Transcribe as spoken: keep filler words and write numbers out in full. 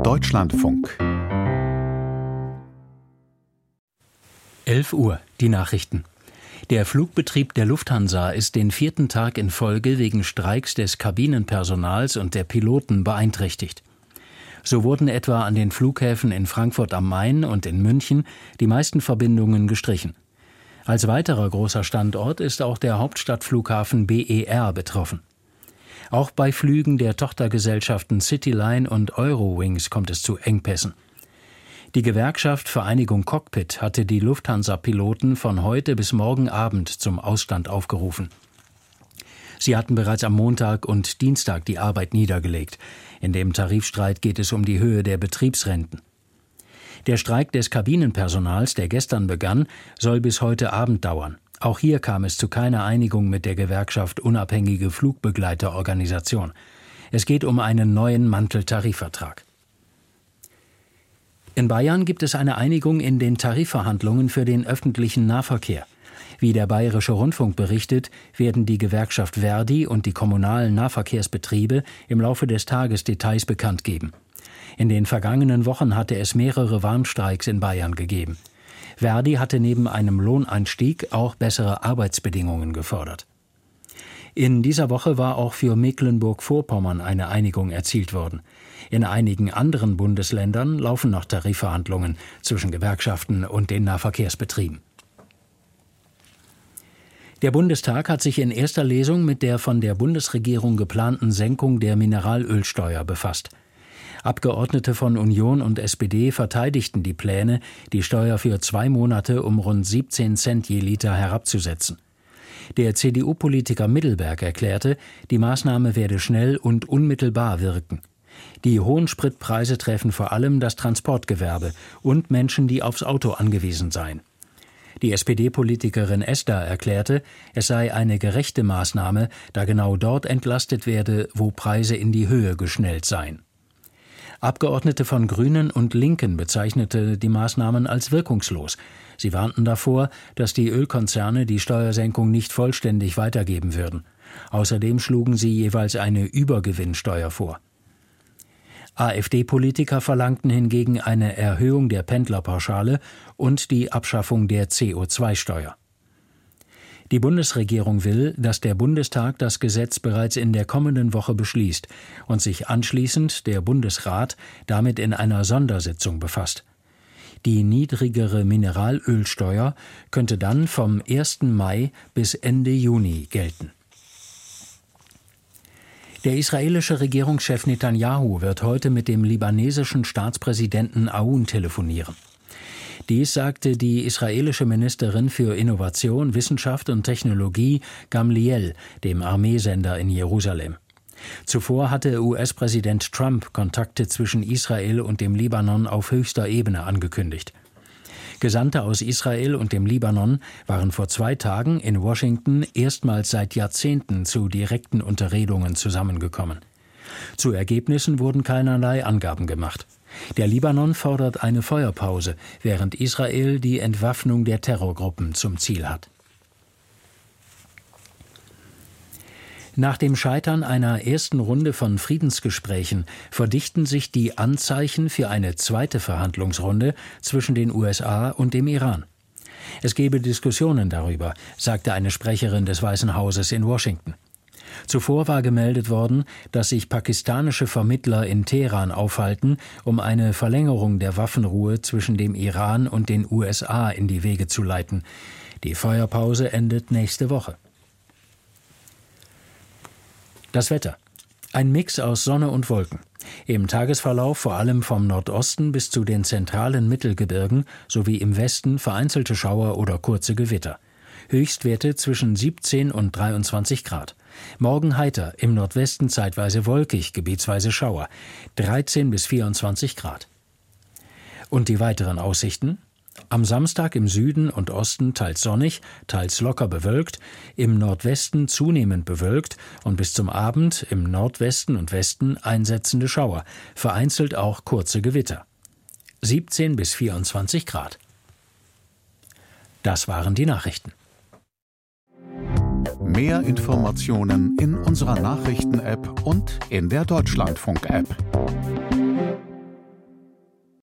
Deutschlandfunk. elf Uhr, die Nachrichten. Der Flugbetrieb der Lufthansa ist den vierten Tag in Folge wegen Streiks des Kabinenpersonals und der Piloten beeinträchtigt. So wurden etwa an den Flughäfen in Frankfurt am Main und in München die meisten Verbindungen gestrichen. Als weiterer großer Standort ist auch der Hauptstadtflughafen B E R betroffen. Auch bei Flügen der Tochtergesellschaften Cityline und Eurowings kommt es zu Engpässen. Die Gewerkschaft Vereinigung Cockpit hatte die Lufthansa-Piloten von heute bis morgen Abend zum Ausstand aufgerufen. Sie hatten bereits am Montag und Dienstag die Arbeit niedergelegt. In dem Tarifstreit geht es um die Höhe der Betriebsrenten. Der Streik des Kabinenpersonals, der gestern begann, soll bis heute Abend dauern. Auch hier kam es zu keiner Einigung mit der Gewerkschaft Unabhängige Flugbegleiterorganisation. Es geht um einen neuen Manteltarifvertrag. In Bayern gibt es eine Einigung in den Tarifverhandlungen für den öffentlichen Nahverkehr. Wie der Bayerische Rundfunk berichtet, werden die Gewerkschaft Verdi und die kommunalen Nahverkehrsbetriebe im Laufe des Tages Details bekannt geben. In den vergangenen Wochen hatte es mehrere Warnstreiks in Bayern gegeben. Verdi hatte neben einem Lohneinstieg auch bessere Arbeitsbedingungen gefordert. In dieser Woche war auch für Mecklenburg-Vorpommern eine Einigung erzielt worden. In einigen anderen Bundesländern laufen noch Tarifverhandlungen zwischen Gewerkschaften und den Nahverkehrsbetrieben. Der Bundestag hat sich in erster Lesung mit der von der Bundesregierung geplanten Senkung der Mineralölsteuer befasst. Abgeordnete von Union und S P D verteidigten die Pläne, die Steuer für zwei Monate um rund siebzehn Cent je Liter herabzusetzen. Der C D U-Politiker Middelberg erklärte, die Maßnahme werde schnell und unmittelbar wirken. Die hohen Spritpreise treffen vor allem das Transportgewerbe und Menschen, die aufs Auto angewiesen seien. Die S P D-Politikerin Esther erklärte, es sei eine gerechte Maßnahme, da genau dort entlastet werde, wo Preise in die Höhe geschnellt seien. Abgeordnete von Grünen und Linken bezeichnete die Maßnahmen als wirkungslos. Sie warnten davor, dass die Ölkonzerne die Steuersenkung nicht vollständig weitergeben würden. Außerdem schlugen sie jeweils eine Übergewinnsteuer vor. AfD-Politiker verlangten hingegen eine Erhöhung der Pendlerpauschale und die Abschaffung der C O zwei Steuer. Die Bundesregierung will, dass der Bundestag das Gesetz bereits in der kommenden Woche beschließt und sich anschließend der Bundesrat damit in einer Sondersitzung befasst. Die niedrigere Mineralölsteuer könnte dann vom ersten Mai bis Ende Juni gelten. Der israelische Regierungschef Netanyahu wird heute mit dem libanesischen Staatspräsidenten Aoun telefonieren. Dies sagte die israelische Ministerin für Innovation, Wissenschaft und Technologie Gamliel dem Armeesender in Jerusalem. Zuvor hatte U S-Präsident Trump Kontakte zwischen Israel und dem Libanon auf höchster Ebene angekündigt. Gesandte aus Israel und dem Libanon waren vor zwei Tagen in Washington erstmals seit Jahrzehnten zu direkten Unterredungen zusammengekommen. Zu Ergebnissen wurden keinerlei Angaben gemacht. Der Libanon fordert eine Feuerpause, während Israel die Entwaffnung der Terrorgruppen zum Ziel hat. Nach dem Scheitern einer ersten Runde von Friedensgesprächen verdichten sich die Anzeichen für eine zweite Verhandlungsrunde zwischen den U S A und dem Iran. Es gebe Diskussionen darüber, sagte eine Sprecherin des Weißen Hauses in Washington. Zuvor war gemeldet worden, dass sich pakistanische Vermittler in Teheran aufhalten, um eine Verlängerung der Waffenruhe zwischen dem Iran und den U S A in die Wege zu leiten. Die Feuerpause endet nächste Woche. Das Wetter. Ein Mix aus Sonne und Wolken. Im Tagesverlauf vor allem vom Nordosten bis zu den zentralen Mittelgebirgen sowie im Westen vereinzelte Schauer oder kurze Gewitter. Höchstwerte zwischen siebzehn und dreiundzwanzig Grad. Morgen heiter, im Nordwesten zeitweise wolkig, gebietsweise Schauer. dreizehn bis vierundzwanzig Grad. Und die weiteren Aussichten? Am Samstag im Süden und Osten teils sonnig, teils locker bewölkt, im Nordwesten zunehmend bewölkt und bis zum Abend im Nordwesten und Westen einsetzende Schauer, vereinzelt auch kurze Gewitter. siebzehn bis vierundzwanzig Grad. Das waren die Nachrichten. Mehr Informationen in unserer Nachrichten-App und in der Deutschlandfunk-App.